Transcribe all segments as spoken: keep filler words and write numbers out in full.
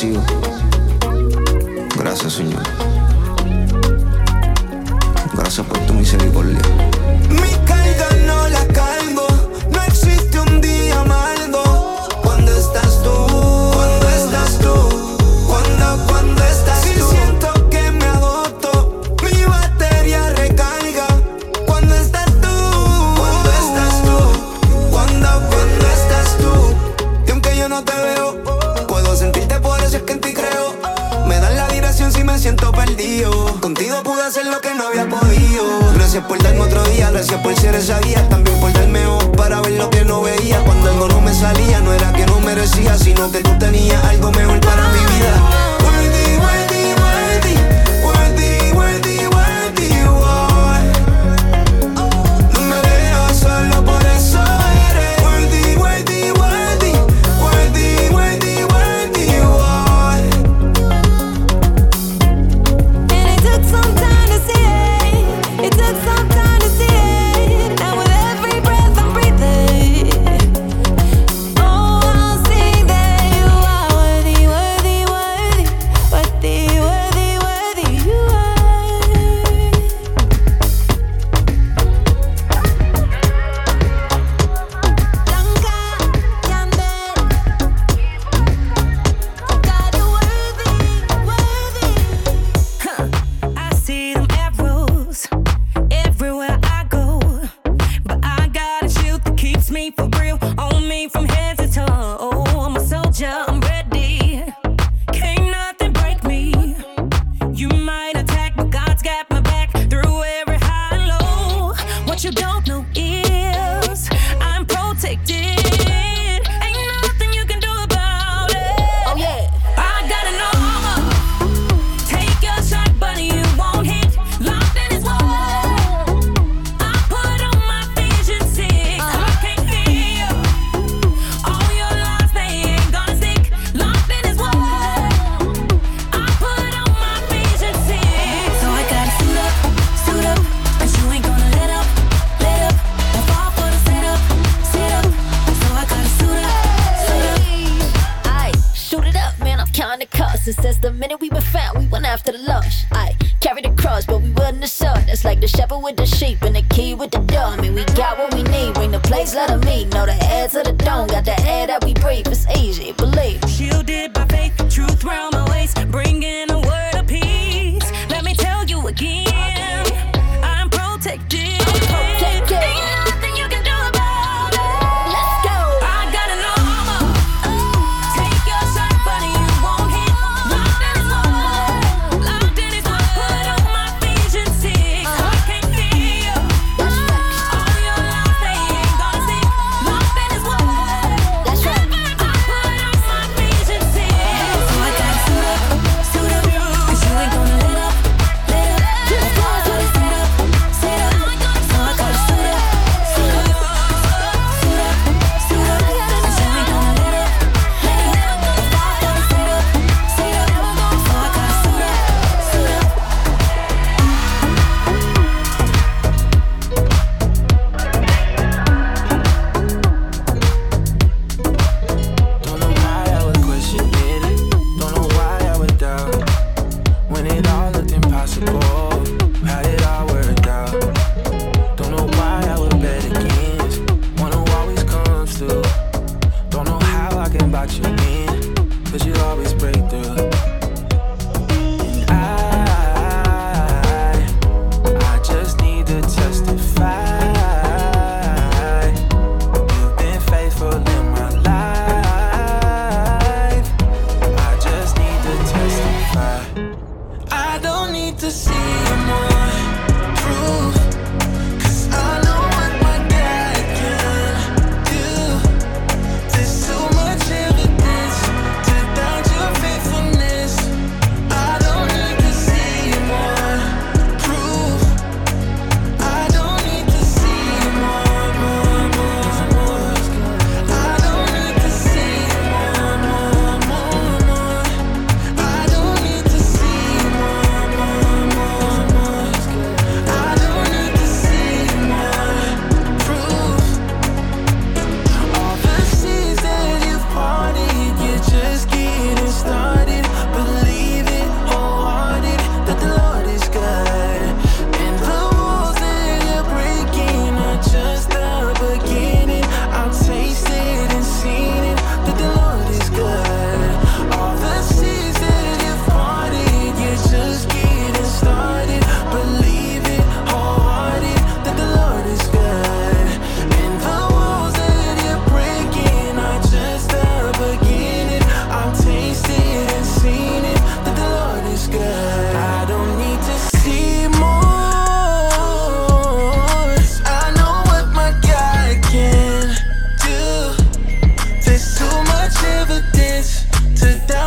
vacío. Gracias, Señor. Gracias por tu misericordia. Mi carga no la cargo, no existe un día amargo. Cuando estás tú, cuando estás tú, cuando, cuando estás tú. Si siento que me agoto, mi batería recarga. Cuando estás tú, cuando estás tú, cuando, cuando estás tú. Y aunque yo no te veo, puedo sentirte, por eso es que en ti creo. Me dan la dirección si me siento perdido. Contigo pude hacer lo que no había podido. Gracias por darme otro día, gracias por ser esa guía. También por darme ojos para ver lo que no veía. Cuando algo no me salía, no era que no merecía, sino que tú tenías algo mejor para mi vida. Worthy, worthy, worthy, worthy, worthy, worthy, boy. No me dejas solo, por eso eres worthy, worthy, worthy, worthy, worthy, worthy, boy. And it took some time to see it. It took some time to see it. Now with every breath I'm breathing, oh, I'll see that you are worthy, worthy, worthy, worthy, worthy, worthy. You are. Blanca, Yandel, God, you're worthy, worthy. Huh. I see them arrows everywhere I go, but I got a shield that keeps me for real, on me from head to toe. I'm a soldier, I'm ready. Can't nothing break me. You might attack, but God's got my back through every high and low. What you don't know is I'm protected. Ain't nothing you can do about it. Oh yeah, I got an armor. Take your shot, but you won't hit. Locked in his wall. I put on my vision six. I can't feel all your lies, they ain't gonna stick. Locked in his wall. I put on my vision six. So I gotta suit up, suit up, but you ain't gonna let up, let up. I fall for the setup, set up. So I gotta suit up, suit up. Aye, shoot it up, man, I'm counting the costs. Since the minute we been found, we went after the lush. Aye, carried the cross, but we wasn't the son. That's like the shepherd with the sheep and the key with the door. I mean, we got what we need, bring the place, let them meet. Know the head to the dome, got the air that we breathe. It's easy, believe. Shielded by faith, truth round my waist, bringing a word of peace. Let me tell you again, I'm protected. protected. Ain't nothing you can do about it. Let's go. I got an armor. Take your shot, but you won't hit. Locked in his wall. Locked in his wall. Put on my vision six. I can't feel That's facts. all your lies, they ain't gonna stick. Locked in his wall. That's right. I put on my vision six. So I gotta suit up, suit up, 'cause you ain't gonna let up, let up. I fall for the setup, set up. So I gotta suit up, suit up, suit up, suit up, 'cause you ain't gonna let up, let up. I fall for the setup, set up. So I gotta suit up, suit up. Don't know why I was questioning it. Don't know why I would doubt when it all looked impossible. How did I work out? Don't know why I would bet against one who always comes through. Don't know how I can box you in, 'cause you always break through. And I, I just need to testify. You've been faithful in my life. I just need to testify. I don't need to see more proof, 'cause I know what my God can do. There's so much evidence to doubt your faith.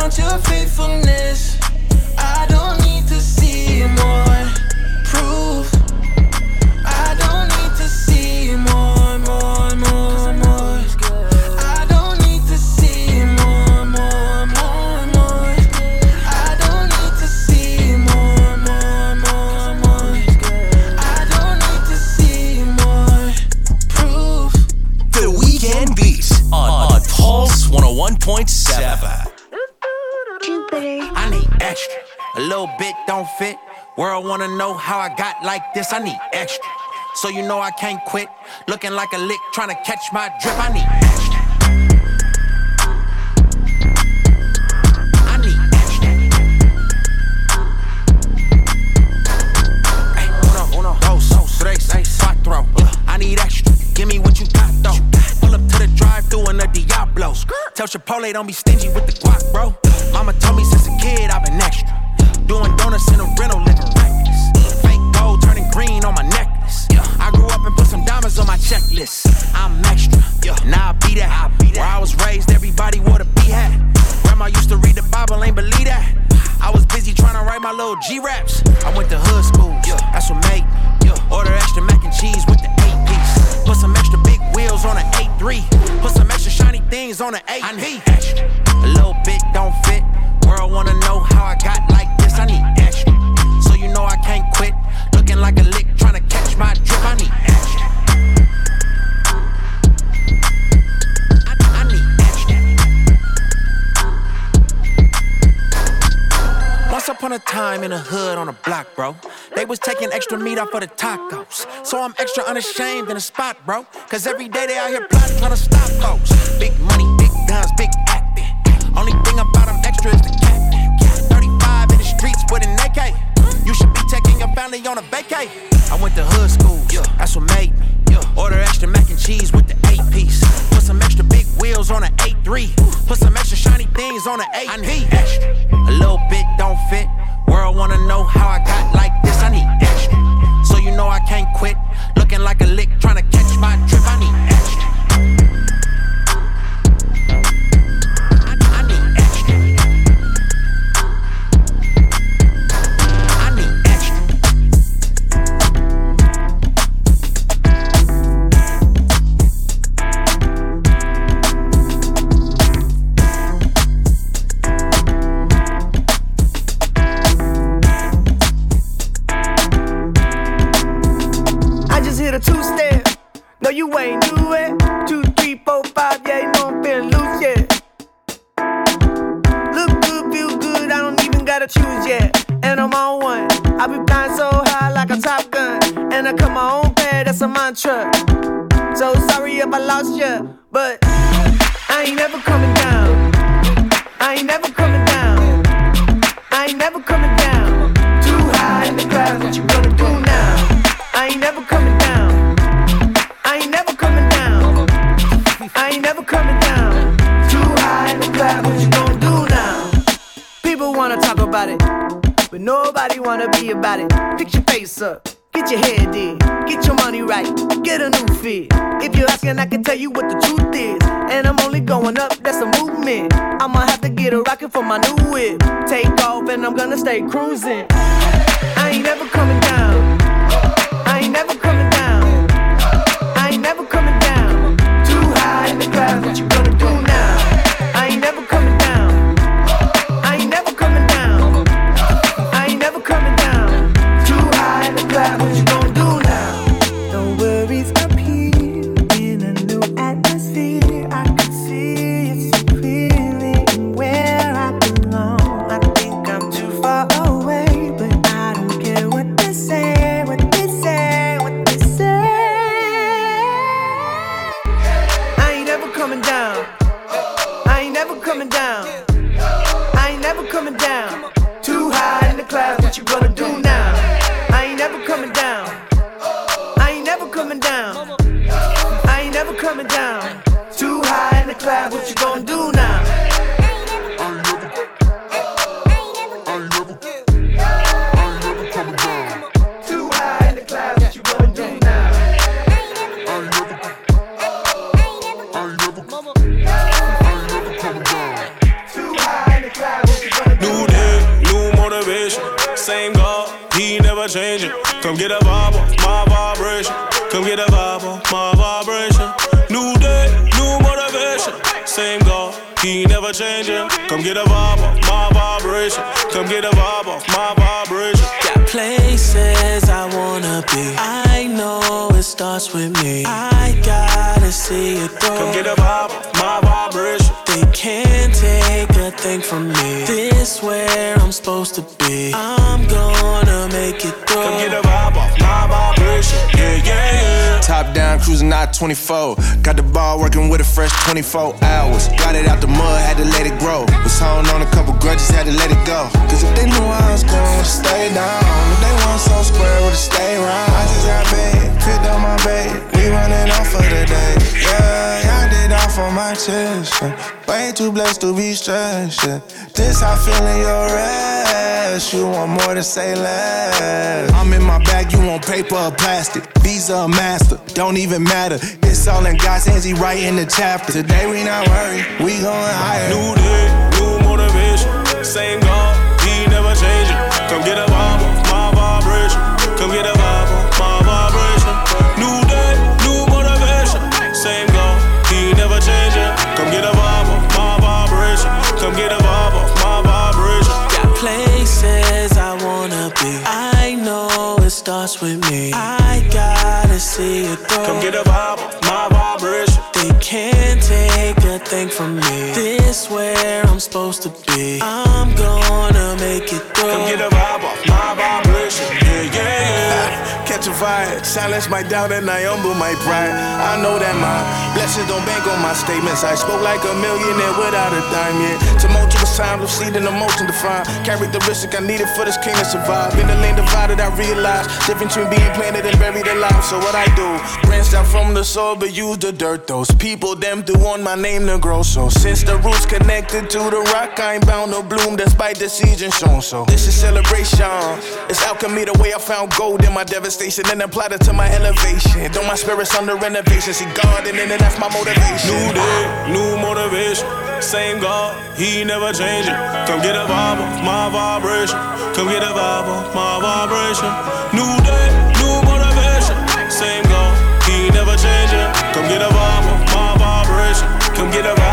count your faithfulness. I don't need to see more proof. I don't need to see more, more, more, more. I don't need to see more, more, more, more. I don't need to see more, more, more, more. I don't need to see more proof. The Weekend Beat on, on Pulse one oh one point seven. I need extra. A little bit don't fit. World wanna know how I got like this. I need extra. So you know I can't quit. Looking like a lick, trying to catch my drip. I need extra. I need extra. Hey, uno, uno, dos, tres, cuatro. I need extra. Give me what you got though. Pull up to the drive-thru in the Diablos. Tell Chipotle don't be stingy with the guac, bro. Mama told me since a kid I've been extra. Doing donuts in a rental, living reckless. Fake gold turning green on my necklace. I grew up and put some diamonds on my checklist. I'm extra, now I be that. Where I was raised, everybody wore the B-hat. Grandma used to read the Bible, ain't believe that. I was busy trying to write my little G-raps. I went to hood schools, that's what made me. Order extra mac and cheese with the eight piece. Put some extra big wheels on an eight three. Put some extra shiny things on an eight. I need extra. A little bit don't fit. World wanna know how I got like this. I need extra. So you know I can't quit. Looking like a lick, trying to catch my drip. I need extra. I, I need extra. Once upon a time in the hood on a block, bro, they was taking extra meat off of the tacos. So I'm extra unashamed in the spot, bro. Cause every day they out here plotting, trying to stop folks. Big money, big guns, big acting. Only thing about them extra is the captain. thirty-five in the streets with an A K. You should be taking your family on a vacay. I went to hood school, that's what made me. Order extra mac and cheese with the eight piece. Put some extra big wheels on an eight three. Put some extra shiny things on an eight. I need extra. A little bit don't fit. World wanna know how I got like this. I need extra. So you know I can't quit. Looking like a lick, trying to catch my drip. I need extra. I, I need extra. I need extra. A two-step, no you ain't do it. Two, three, four, five, yeah, you know I'm feeling loose, yeah. Look good, feel good, I don't even gotta choose yet. And I'm on one, I be flying so high like a Top Gun. And I cut my own path, that's a mantra. So sorry if I lost ya, but I ain't never coming down. I ain't never coming down. I ain't never coming down. Too high in the clouds, what you gonna do now? I ain't never coming down. I ain't never coming down. I ain't never coming down. Too high in the clouds, what you gonna do now? People wanna talk about it, but nobody wanna be about it. Pick your face up, get your head in, get your money right, get a new fit. If you're asking, I can tell you what the truth is. And I'm only going up, that's a movement. I'ma have to get a rocket for my new whip. Take off and I'm gonna stay cruising. I ain't never coming down. I ain't never coming down. I ain't never coming down. Too high in the clouds, what you gonna do now? I ain't never coming down. I ain't never coming down. I ain't never coming down. Too high in the clouds, what you gonna do now? No worries up here in a new atmosphere. I can see it so clearly where I belong. I think I'm too far away, but I don't care what they say, what they say, what they say. I ain't never coming down. I ain't never coming down. I ain't never coming down. Too high in the clouds, what you gonna do now? I ain't never coming down. I ain't never coming down. I ain't never coming down. Too high in the clouds, what you gonna do now? Too high in the clouds, what you gonna do now? Too high in the clouds. Come get a vibe off my vibration. Come get a vibe off my vibration. New day, new motivation. Same God, he never changing. Come get a vibe off my vibration. Come get a vibe off my vibration. Got places I wanna be. I know it starts with me. I gotta see it through. Come get a vibe off my vibration. They can't take a thing from me. This where I'm supposed to be. I'm gonna make it through. Come get a vibe off my vibration. Yeah, yeah, yeah. Top down, cruising out twenty-four. Got the ball working with a fresh twenty-four hours. Got it out the mud, had to let it grow. Was holding on a couple grudges, had to let it go. Cause if they knew I was going to stay down, if they weren't so square, would've stayed round. I just got paid, picked up my bait. We running off for the day. Yeah, I did off on my chest. Yeah. Way too blessed to be stressed. Yeah. This how feeling your rest. You want more to say less. I'm in my bag, you want paper or plastic. Visa or master, don't even matter. It's all in God's hands, he writing the chapter. Today we not worried, we going higher. New day, new motivation. Same God, he never changing. Come get a vibe off my vibration. Come get a vibe off my vibration. New day, new motivation. Same God, he never changing. Come get a vibe off my vibration. Come get a vibe off my vibration. Got places I wanna be. I know it starts with me. I gotta see it through. Come get a vibe off my vibration. They can't take a thing from me. This where I'm supposed to be. I'm gonna make it through. Come get a vibe off my vibration. Yeah, yeah, yeah. Catch a vibe, silence my doubt and I humble my pride. I know that my blessings don't bank on my statements. I spoke like a millionaire without a dime yet. Tumultuous times of seed and emotion defined. Characteristic I needed for this king to survive. In the lane divided I realized difference between being planted and buried alive. So what I do, branched out from the soil but use the dirt. Those people them do want my name to grow. So since the roots connected to the rock, I ain't bound to bloom despite the season shown. So this is celebration. It's alchemy the way I found gold in my devastation and applied it to my elevation. Though my spirit's under renovation, see God and then that's my motivation. New day, new motivation. Same God, he never changing. Come get a vibe off my vibration. Come get a vibe off my vibration. New day, new motivation. Same God, he never changing. Come get a vibe off my vibration. Come get a vibe.